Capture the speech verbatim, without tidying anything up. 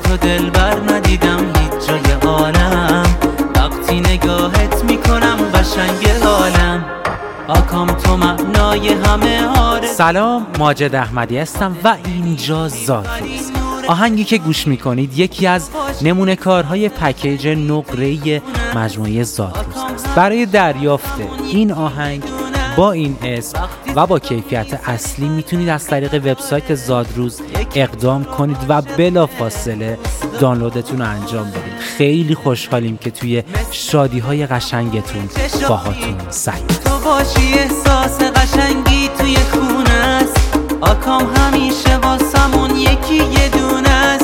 تو دلبر ندیدم هیچ جای عالم، وقتی نگاهت میکنم قشنگ حالم، آکام تو معنای همه آرزو. سلام، ماجد احمدی هستم و اینجا زادروز. آهنگی که گوش میکنید یکی از نمونه کارهای پکیج نقره‌ای مجموعه زادروز است. برای دریافت این آهنگ با این اسم و با کیفیت اصلی میتونید از طریق وبسایت زادروز اقدام کنید و بلافاصله دانلودتون رو انجام بدید. خیلی خوشحالیم که توی شادی‌های قشنگتون باهاتون سعی تو باشی احساس قشنگی توی خونه است، آکام همیشه واسمون یکی یه دونه است.